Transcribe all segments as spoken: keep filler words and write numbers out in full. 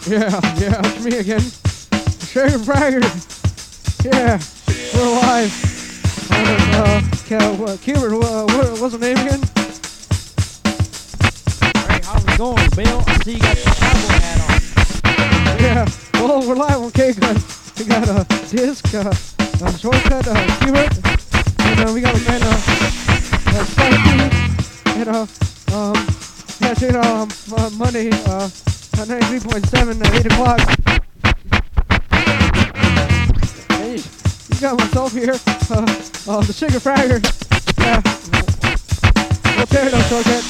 Yeah, yeah, it's me again. Sugar Fragger. Yeah, we're live. Uh, uh, uh, Cuber, uh, what, what's the name again? Hey, how's it going, Bill? I see you got your cowboy hat on. Yeah, well, we're live on K-Cut. We got a disc, uh, a shortcut, uh, Cuber, and uh, we got a man, uh, uh Spiky, and uh, um, yeah, check it out, um, uh, Monday, uh, ninety-three point seven at eight o'clock. Hey, you got myself here, uh, uh, the Sugar Fragger. Yeah, we'll tear it up, shortcut.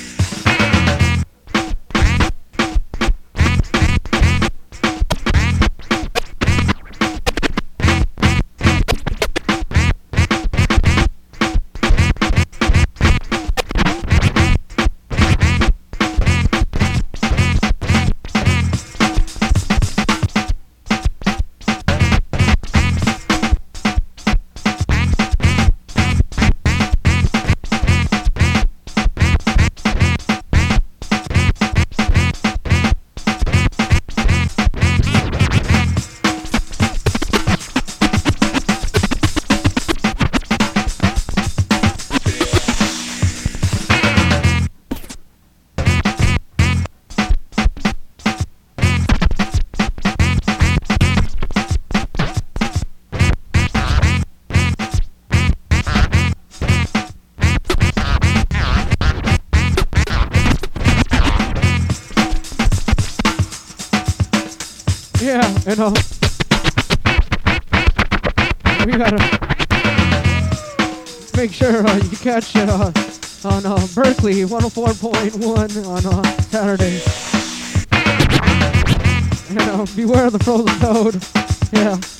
Yeah, and uh, we gotta make sure uh, you catch it uh, on uh, Berkeley one oh four point one on uh, Saturday. And uh, beware of the frozen toad. Yeah.